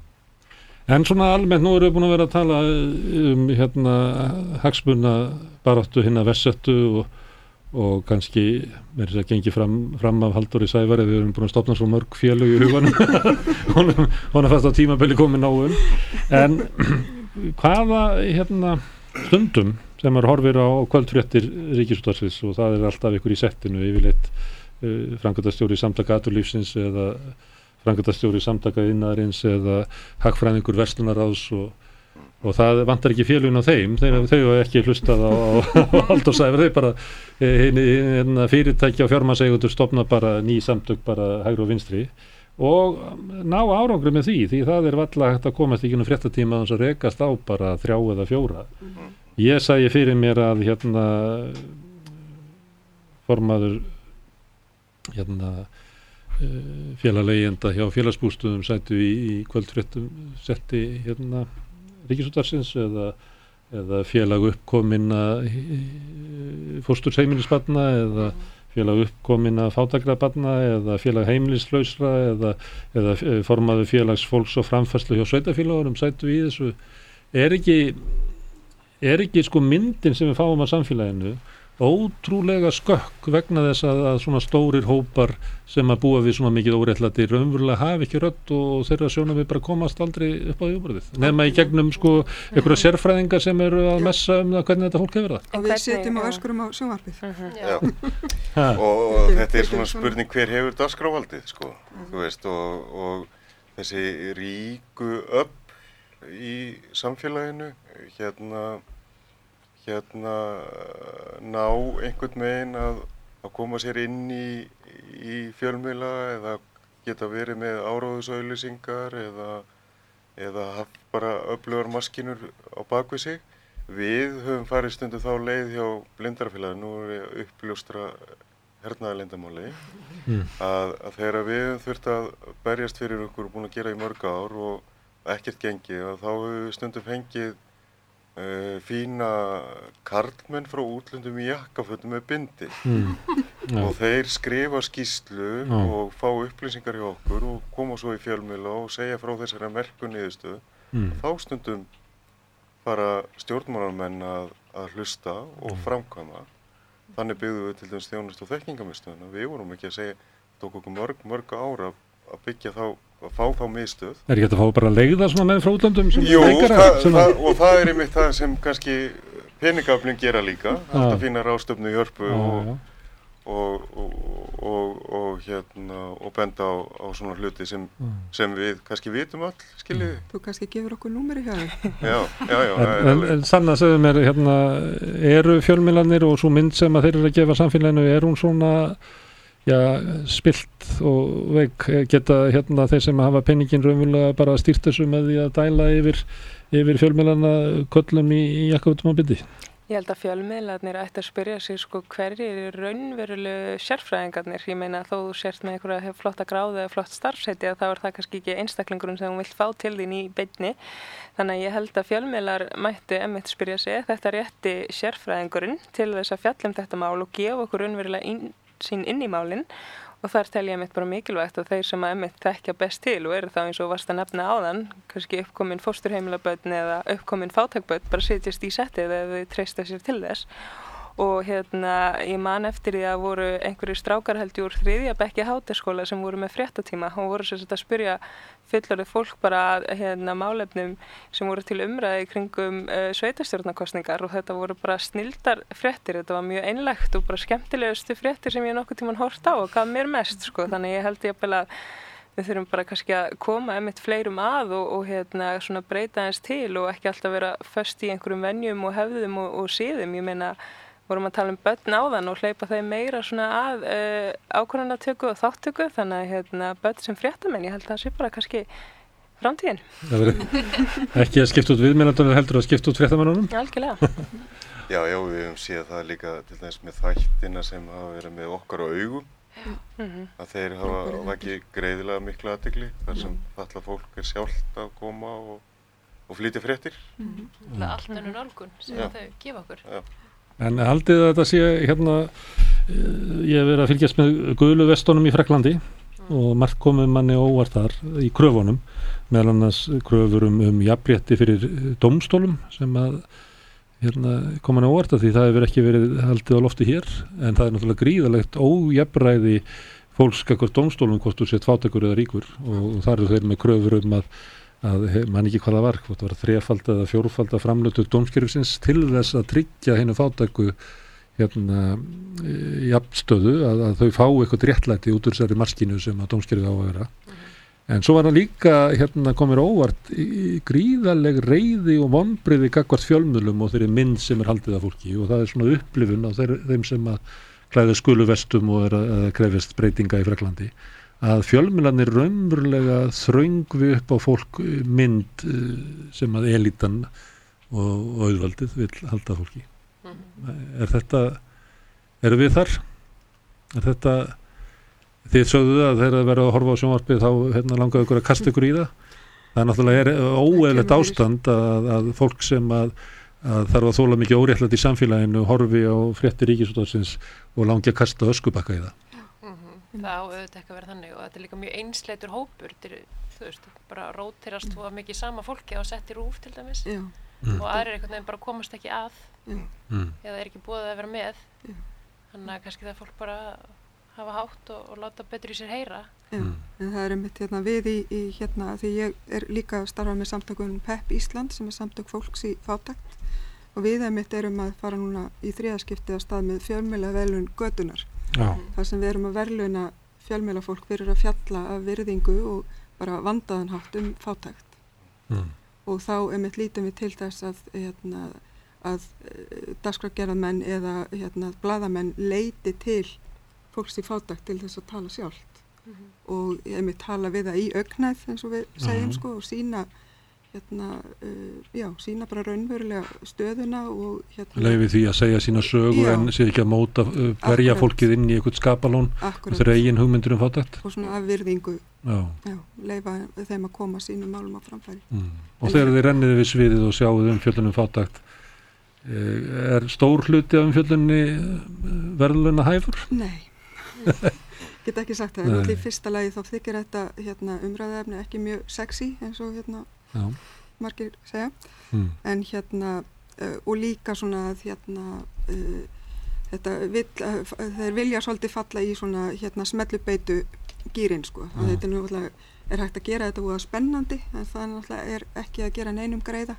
C: En svona almennt, nú erum við búin að vera að tala hagsmuna baráttu hinna versettu og kannski verður það gengið fram af Halldóri Sævari, við erum búin að stofna svo mörg félög í huganum, hún fast á tímabili komin náum. En hvaða stundum sem maður horfir á kvöldfréttir Ríkisútvarpsins og það er alltaf ykkur í settinu, yfirleitt framkvæmdastjóri Samtaka atvinnulífsins eða framkvæmdastjóri Samtaka iðnaðarins eða hagfræðingur Verslunarráðs og það vantar ekki félugin á þeim, þau hafa ekki hlustað á Halldórsæfur, þau bara fyrirtæki og fjármagnseigendur stofna bara ný samtök bara hægri og vinstri og ná árangri með því það varla hægt að komast ekki fréttatíma að rekast á bara 3 eða 4. Ég sæi fyrir mér að formaður félagsleigjenda hjá félagsbústöðum sætu í kvöldfréttum setti Ríkisútvarpsins eða félag uppkominna fóstursheimilisbarna eða félag uppkominna fátækra barna eða félag heimilislausra eða formaður félagsfólks og framfærslu hjá sveitarfélagunum sætu í þessu. Er ekki sko myndin sem við fáum af samfélaginu ótrúlega skökk vegna þess að svona stórir hópar sem að búa við svona mikið óréttlæti raunverulega hafi ekki rödd og þeirra sjónarmið bara komast aldrei upp á yfirborðið nema í gegnum sko einhverja sérfræðingar sem eru að messa það hvernig þetta fólk hefur það.
F: Og við setjum og öskrum á sjónvarpið.
H: Og þetta er svona spurning hver hefur dagskrárvaldið sko, þú veist og þessi ríku öfl í samfélaginu ná einhvern veginn að koma sér inn í fjölmiðla eða geta verið með áróðusauglýsingar eða haft bara öflugar maskinur á bakvið sig. Við höfum farið stundum þá leið hjá Blindrafélaginu, nú er ég að uppljóstra hernaðarleyndarmáli, að þegar við höfum þurft að berjast fyrir okkur og búin að gera í mörg ár og ekkert gengið, að þá höfum við stundum fengið fína karlmenn frá útlöndum í jakkafötum með bindi og þeir skrifa skýrslu og fá upplýsingar hjá okkur og koma svo í fjölmiðla og segja frá þessari merku niðurstöðu. Þá stundum fara stjórnmálamenn að hlusta og framkvæma. Þannig byggðum við til dæmis þjónustu og þekkingamiðstöðuna. Við vorum ekki að segja, tók okkur mörg ár að byggja að fá þá miðstöð.
C: Er ekki hægt að fá bara að leigða svona menn frá útlöndum?
H: Jú, og það er einmitt það sem kannski peningaflin gera líka, alltaf fína ráðstöfnu í Hörpu og benda á svona hluti sem við kannski vitum öll, skiljið.
F: Þú kannski gefur okkur númeri hjá þeim.
H: Já.
C: En Sanna, segðu mér, eru fjölmiðlarnir og svo mynd sem að þeir eru að gefa samfélaginu, er hún svona spilt og veik, geta þeir sem hafa peningin raunverulega bara stýrt þessu með því að dæla yfir fjölmiðlarna köllum í jakkafötum og bindi?
E: Ég held að fjölmiðlarnir ætti að spyrja sig sko hverjir eru raunverulegu sérfræðingarnir. Ég meina þó þú sért með einhverja flotta gráðu eða flott starfsheiti að þá er það kannski ekki einstaklingurinn sem þú vilt fá til þín í beinni. Þannig að ég held að fjölmiðlar mættu einmitt spyrja sig þetta rétti sérfræðingurinn til þess að fjalla þetta mál og gefa okkur raunverulega sín inn í málinn og þar tel ég einmitt bara mikilvægt að þeir sem að einmitt þekkja best til og eru þá eins og varst að nefna áðan, kannski uppkomin fósturheimilabörn eða uppkomin fátækbörn bara sitjast í settið eða þau treysta sér til þess og ég man eftir því að voru einhverjir strákar held úr 3. bekki Háteigskóla sem voru með fréttatíma og voru sem sagt að spyrja fullorðið fólk bara málefnum sem voru til umræði kringum sveitarstjórnarkosningar og þetta voru bara snilldar fréttir, þetta var mjög einlægt og bara skemmtilegustu fréttir sem ég nokkuð tímann horft á og gaf mér mest sko, þannig ég held jafnvel að við þurfum bara kannski að koma einmitt fleirum að og svona breyta eins til og ekki alltaf vera föst í einhverjum venjum og hefðum og siðum, ég meina vorum að tala börn áðan og hleypa þeim meira svona að ákvörðunartöku og þáttöku þannig að börn sem fréttamenn, ég held að það sé bara kannski framtíðin.
C: Ekki að skipta út viðmælandunum heldur að skipta út fréttamennunum?
E: Algjörlega.
H: Já, við höfum séð það líka til dæmis með þættina sem hafa verið með okkar á augum að þeir hafa vakið greiðilega mikla athygli þar sem fatlað fólk er sjálft að koma og flytja fréttir.
D: Það er allt önnur nálgun sem þau gefa okkur.
C: En haldið að þetta sé ég hef verið að fylgjast með gulu vestunum í Frakklandi og margt komið manni óvart þar í kröfunum, meðal annars kröfur jafnrétti fyrir dómstólum sem að koma manni óvart að því það hefur ekki verið haldið á lofti hér, en það er náttúrulega gríðalegt ójafnræði fólks gagnvart dómstólum hvort þú sért fátækur eða ríkur og þar eru þeir með kröfur að man ekki hvað það var, hvort það var 3- eða 4- framlög til dómskerfisins til þess að tryggja hinu fátæku jafnstöðu að þau fá eitthvað réttlæti út úr þessari markinu sem að dómskerfið á að vera En svo var það líka komir óvart gríðaleg reiði og vonbrigði gagnvart fjölmiðlum og þeirri mynd sem haldið af fólki og það svona upplifun á þeim sem að klæða skulu-vestum og að krefjast breytinga í Fraklandi að fjölmiðlarnir raunverulega þröngvi upp á fólk mynd sem að elítan og auðvaldið vil halda fólki. Erum við þar? Þið sögðu að þegar það verður að horfa á sjónvarpið þá langaðu ykkur að kasta ykkur í það. Það náttúrulega óeðlilegt ástand að fólk sem að þarf að þola mikið óréttlæti í samfélaginu horfi á fréttir Ríkisútvarpsins og langi að kasta öskubakka í það.
D: Það á auðvitað ekki að vera þannig og þetta líka mjög einsleitur hópur. Þú veist, bara rótirast þú að mikið sama fólki á setti RÚV til dæmis og aðrir einhvern veginn bara komast ekki að eða ekki búið að vera með. Þannig að kannski það fólk bara hafa hátt og láta betur í sér heyra.
F: En það einmitt við í því ég líka að starfa með samtökunum PEP Ísland sem samtök fólks í fátækt og við einmitt erum að fara núna í 3. skiptið af stað með fjölmiðlaverðlaun götunnar. Þar sem við erum að verðlauna fjölmiðlafólk fyrir að fjalla af virðingu og bara vandaðan hátt fátækt. Og þá einmitt lítum við til þess að dagskrárgerðarmenn eða blaðamenn leiti til fólks í fátækt til þess að tala sjálft og einmitt tala við það í augnæð eins og við segjum og sína sína bara raunverulega stöðuna og
C: leyfi því að segja sína sögu en sé ekki að móta berja fólkið inn í eitthvað skapalón þeirra eigin hugmyndir fátækt
F: og svona af virðingu leyfa þeim að koma sínum málum á framfæri
C: og þegar þið renniði við sviðið og sjáuð umfjöllunum fátækt stór hluti af umfjöllunni verðlauna hæfur?
F: Nei get ekki sagt það, en í fyrsta lagi þá þykir þetta umræðuefni ekki mjög sexy eins og margir segja en og líka svona að þeir vilja svolítið falla í svona smellubeitu gírinn að þetta náttúrulega hægt að gera þetta og spennandi en það náttúrulega ekki að gera neinum greiða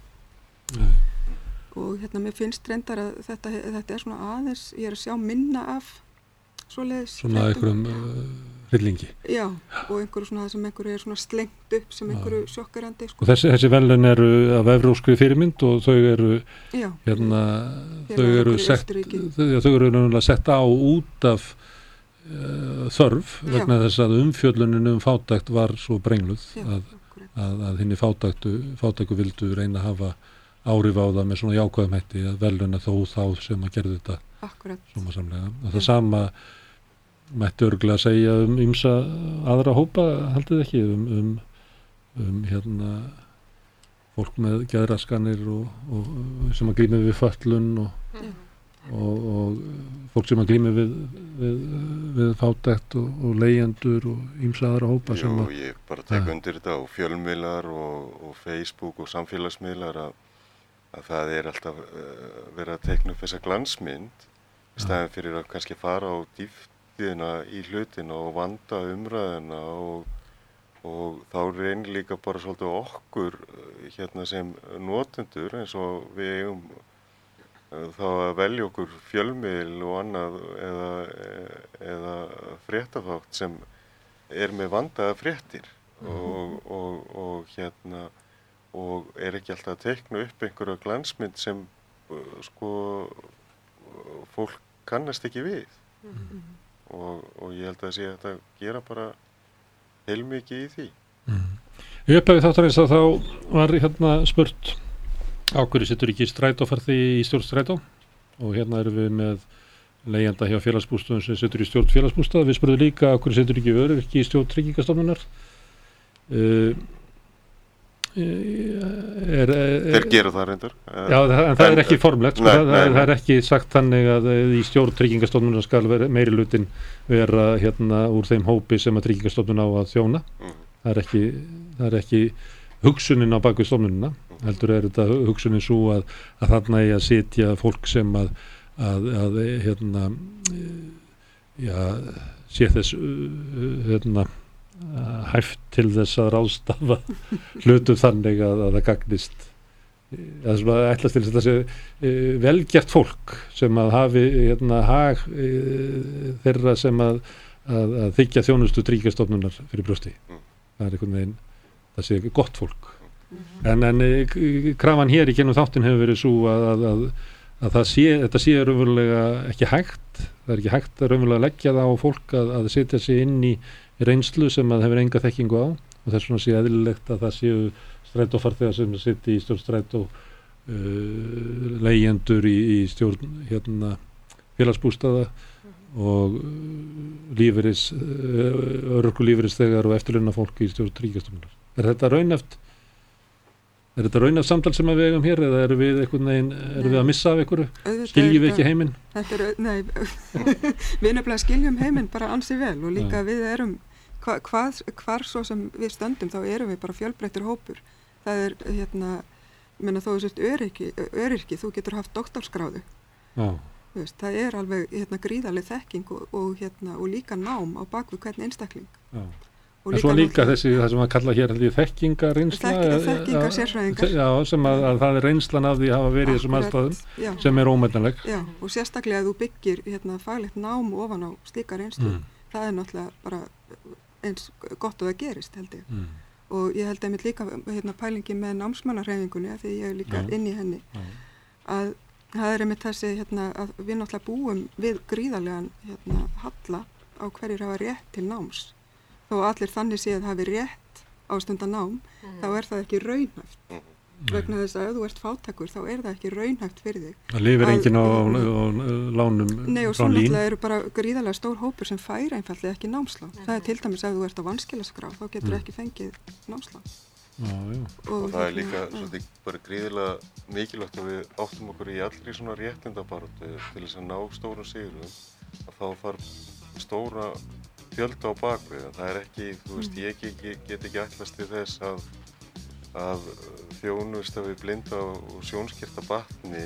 F: og mér finnst reyndar að þetta svona aðeins, ég að sjá minna af svoleiðis
C: svona einhverjum hryllingi
F: og einhverju svona það sem einhverju svona slengt upp sem einhverju sjokkerandi
C: og þessi verðlaun eru af evrópskri fyrirmynd og þau eru þau eru sett á út af þörf vegna þess að umfjöllunin fátækt var svo brengluð að hinni fátæku vildu reyna að hafa áhrif á það með svona jákvæðum hætti að verðlauna þó þá sem að gerði þetta sómasamlega og það sama mætti örugglega segja ýmsa aðra hópa haldið ekki fólk með geðraskanir og sem að glíma við fötlun og fólk sem að glíma við fátækt og leigjendur og ýmsa aðra hópa
H: sem að ég bara tek undir þetta og fjölmiðlar og Facebook og samfélagsmiðlar að það alltaf verið að teikna upp þessa glansmynd í staðin fyrir að kannski fara á dýptina í hlutina og vanda umræðina og þá reynir líka bara svolítið okkur sem notendur eins og við eigum þá að velja okkur fjölmiðl og annað eða fréttaþátt sem með vandaða fréttir og ekki alltaf að teikna upp einhverja glansmynd sem fólk kannast ekki við og ég held að sé að þetta gera bara heilmikið í því.
C: Í upphafi þáttarins að þá var spurt á hverju situr ekki strætófarði í stjórn strætó og erum við með leigjanda hjá félagsbústöðum sem situr í stjórn félagsbústöða. Við spurðum líka á hverju situr ekki öryrki í stjórn Tryggingastofnunar.
H: Þeir gera það reyndar
C: en það er ekki formlegt það ekki sagt þannig að í stjórn Tryggingastofnunar skal meiri hlutin vera úr þeim hópi sem að Tryggingastofnun á að þjóna það er ekki hugsunin á bak við stofnunina heldur þetta hugsunin svo að þarna að sitja fólk sem að sé þess hæft til þess að ráðstafa hlutum þannig að það gagnist að ætlast til þess að velgjart fólk sem að hafi hag þeirra sem að þykja þjónustu Tryggingastofnunar fyrir brjósti það einhvern veginn, það sé gott fólk. En krafan hér í gennum þáttin hefur verið svo að þetta sé raunverulega ekki hægt, það ekki hægt að raunverulega leggja það á fólk að setja sig inn í reynslu sem að hefur enga þekkingu á, og þess vegna sé eðlilegt að það séu strætófarþegar sem sitja í stjórn strætó, leigjendur í stjórn félagsbústaða og örorkulífeyrisþegar og eftirlauna fólk í stjórn ríkisstofnunar. Er þetta raunhæft samtal sem við eigum hér, eða erum við að missa af einhverju? Skiljum við ekki heiminn?
F: Nei, við nefnilega skiljum heiminn bara ansi vel, og líka við erum, hvar svo sem við stöndum, þá erum við bara fjölbreyttir hópur. Það er, þó þú sért öryrki, þú getur haft doktorsgráðu.
C: Já.
F: Það er alveg gríðarleg þekking og líka nám á bakvið hvern einstakling.
C: Já. En svo líka það sem að kalla hér þekkingarreynsla,
F: þekkingarsérfræðingar,
C: sem að það er reynslan af því að hafa verið í þessum aðstæðum sem er ómetanleg.
F: Já, og sérstaklega að þú byggir faglegt nám ofan á slíka reynslu, það er náttúrulega bara eins gott og það gerist, held ég. Og ég held einmitt líka pælingi með námsmannahreyfingunni, því ég er líka inn í henni, að það er einmitt þessi að við náttúrulega búum við gríðarlegan halla á hverjir hafa rétt til náms. Þó allir þannig séð hafi rétt á stundanám, þá er það ekki raunhæft. Vegna þess að ef þú ert fátækur, þá er það ekki raunhæft fyrir þig.
C: Það lifir enginn á lánum frá LÍN.
F: Nei, og svo náttúrulega eru bara gríðarlega stór hópur sem fær einfaldlega ekki námslán. Það er til dæmis ef þú ert á vanskilaskrá, þá getur ekki fengið námslán.
H: Og það er líka svolítið bara gríðarlega mikilvægt að við áttum okkur í allri svona réttindabaráttu til þess að ná stórum sigrum, að þá þarf stóra fjölda á bakvið. Það er ekki, ég get ekki ætlast til þess að þjónusta við blinda og sjónskerta barni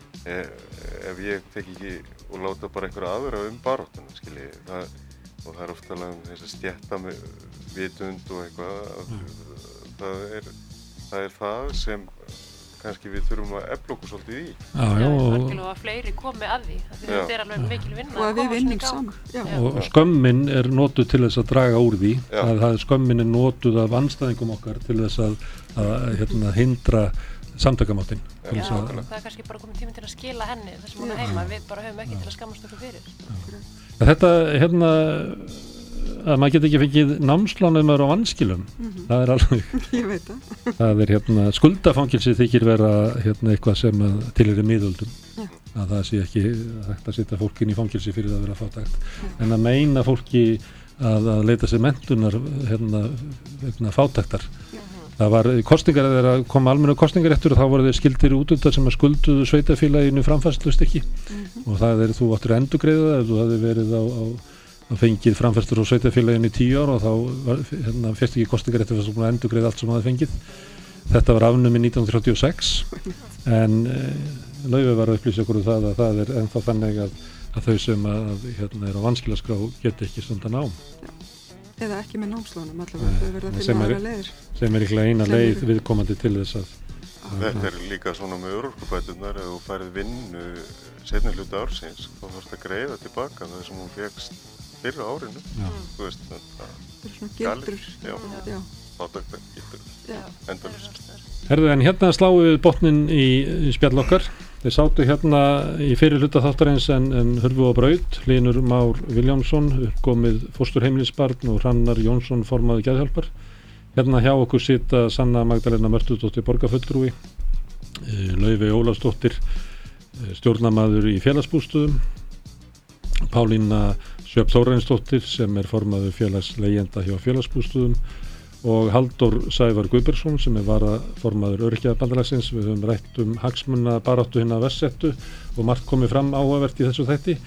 H: ef ég tek ekki og láta bara einhverja aðra baráttuna, skilji. Og það er oft alveg þess að stjætta með vitund og eitthvað. Það er það sem kannski við þurfum að efla okkur svolítið í.
D: Og að fleiri komi að því. Þetta er alveg mikil vinna.
F: Og að við vinnum saman.
C: Og skömmin er notuð til þess að draga úr því. Skömmin er notuð af andstæðingum okkar til þess að hindra samtakamáttinn.
D: Það er kannski bara komið tími til að skila henni þar sem hún er heima. Við bara höfum ekki til að skammast okkur fyrir.
C: Þetta, að maður getur ekki fengið námslán ef maður er á vanskilum. Það er alveg.
F: Ég veit það.
C: Það er skuldafangilsi þykir vera eitthvað sem til er í miðöldum. Að það sé ekki hægt að setja fólk inn í fangilsi fyrir það að vera fátækt. En að meina fólki að leita sér menntunar fátæktar. Það var kosningar, þegar kom almennu kosningar eftir, og þá voru þeir skildir útundar sem að skulduðu sveitafélaginu framfærslustykki. Og það þú áttir að endurgreiða það ef þú hafði verið að fengið framfærstur á sveitafélaginu í 10 ár, og þá fyrst ekki kostingar eftir þess að endurgreiða allt sem það fengið. Þetta var afnumið 1936, en Laufey var að upplýsa okkur það að það er ennþá þannig að þau sem er á vanskilaskrá geti ekki stunda nám.
F: Eða ekki með námslánum, allavega þau verða að finna aðra leiðir.
C: Sem er líklega eina leið viðkomandi til þess að.
H: Þetta er líka svona með örorkubæturnar, ef þú færið vinnu seinni hluta ársins, þá þarfst að greiða tilbaka það sem hún fékkst fyrir árinu. Þú veist, þetta
F: er svona gildrur.
H: Fátæktar gildrur. Endalaust.
C: Herðu, en hérna sláum við botnin í spjall okkar. Þeir sátu hérna í fyrir hluta þáttarins en hurfu á braut, Hlynur Már Viljámsson, uppkomið fósturheimilisbarn, og Hrannar Jónsson, formaður geðhjálpar. Hérna hjá okkur sita Sanna Magdalena Mörtudóttir, borgarfulltrúi, Laufey Ólafsdóttir, stjórnarmaður í félagsbústöðum, Pálína Sjöfn Þórarinsdóttir sem er formaður félagsleigjenda hjá félagsbústöðum, og Halldór Sævar Guðbergsson sem er varaformaður Öryrkjabandalagsins. Við höfum rætt hagsmunabaráttu hinna verðsettu og margt komið fram áhugavert í þessu þætti.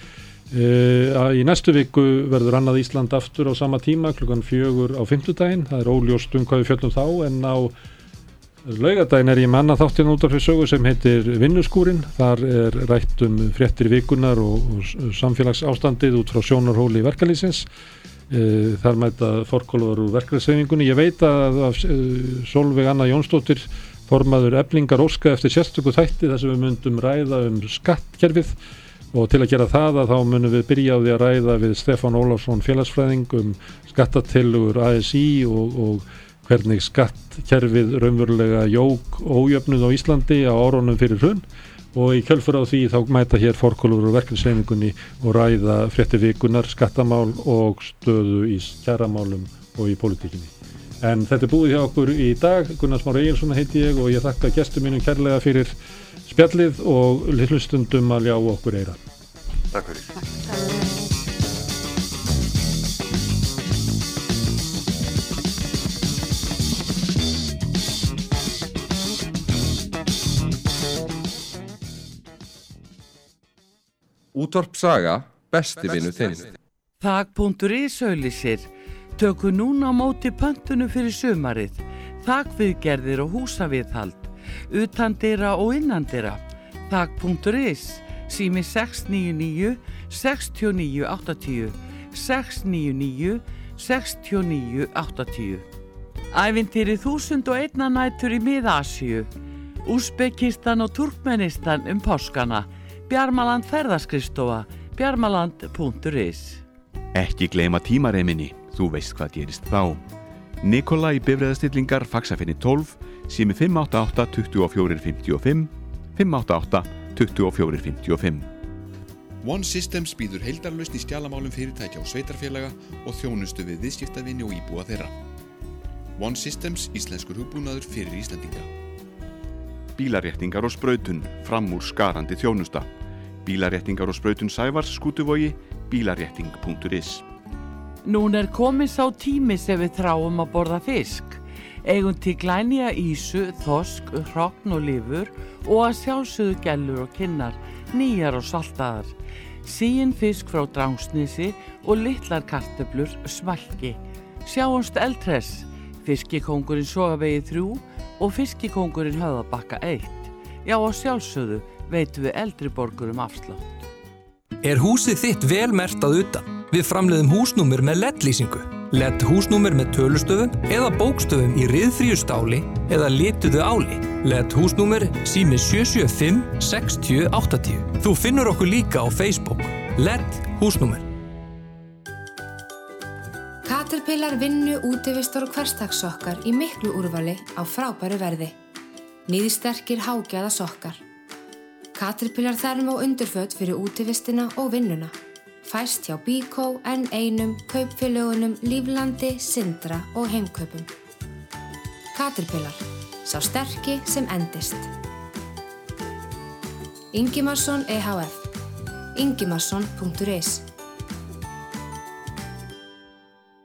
C: Í næstu viku verður Annað Ísland aftur á sama tíma klukkan 4 á fimmtudaginn. Það er óljóst hvað við fjöllum þá, en á laugardaginn er ég með annað þáttinn út af fyrir sögu sem heitir Vinnuskúrinn. Þar er rætt fréttir vikunar og samfélagsástandið út frá sjónarhóli verkalýðsins. Þar mæta forkólfar úr verkalýðshreyfingunni. Ég veit að Sólveig Anna Jónsdóttir, formaður Eflingar, óska eftir sérstöku þætti þar sem við myndum ræða skattkerfið og til að gera það að þá munum við byrja á því að ræða við Stefán Ólafsson félagsfræðing skattatillögur ASÍ og hvernig skattkerfið raunverulega jók ójöfnuð á Íslandi á árunum fyrir hrun og í kjölfar á því þá mæta hér forkólfur og verkefnishreyfingunni og ræða fréttir vikunar, skattamál og stöðu í kjaramálum og í pólitíkinni. En þetta búið hjá okkur í dag, Gunnar Smári Egilsson heiti ég og ég þakka gestum mínum kærlega fyrir spjallið og hlustundum að ljá okkur eira.
H: Takk fyrir.
I: Útvarp Saga, besti vinur þinn.
J: Þak.is auglýsir. Tökum núna á móti pöntunum fyrir sumarið. Þakviðgerðir og húsaviðhald. Utandyra og innandyra. Þak.is. Sími 699 69 80 699 69 80. Ævintýri 1001 nætur í Mið-Asíu. Úsbekistan og Turkmenistan páskana. Bjarmaland ferðaskrifstofa. Bjarmaland.is.
K: Ekki gleyma tímareiminni. Þú veist hvað gerist þá. Nikola í bifreiðastillingar Faxafinni 12, sími 588 24 55, 588 24 55.
O: One Systems býður heildarlausn í skjalamálum fyrirtækja og sveitarfélaga og þjónustu við viðskiptavini og íbúa þeirra. One Systems, íslenskur hugbúnaður fyrir Íslendinga.
K: Bílaréttingar og sprautun, fram úr skarandi þjónusta. Bílaréttingar og sprautun Sævars, Skútuvogi, bílarétting.is.
J: Nún komin sá tími sem við þráum að borða fisk. Eigum til glænýja ýsu, þorsk, hrogn og lifur og að sjálfsögðu gellur og kinnar, nýjar og saltaðar. Siginn fisk frá Drangsnesi og litlar kartöflur, smalki. Sjáumst eldhress, fiskikóngurinn Sogavegi 3 og fiskikóngurinn Höfðabakka 1. Já og sjálfsögðu veitum við eldri borgurum afslátt.
P: Húsið þitt vel merkt að utan? Við framleiðum húsnúmer með LED-lýsingu. LED húsnúmer með tölustöfum eða bókstöfum í ryðfríu stáli eða lituðu áli. LED húsnúmer sími 775 60 80. Þú finnur okkur líka á Facebook. LED húsnúmer.
N: Caterpillar vinnu, útivistar og hversdagssokkar í miklu úrvali á frábæru verði. Níðsterkir hágæða sokkar. Caterpillar þerm og undirföt fyrir útivistina og vinnuna. Fæst hjá Bíkó, N1, kaupfélögunum, Líflandi, Sindra og Heimkaupum. Caterpillar, sá sterki sem endist. Ingimarsson EHF, ingimarsson.is.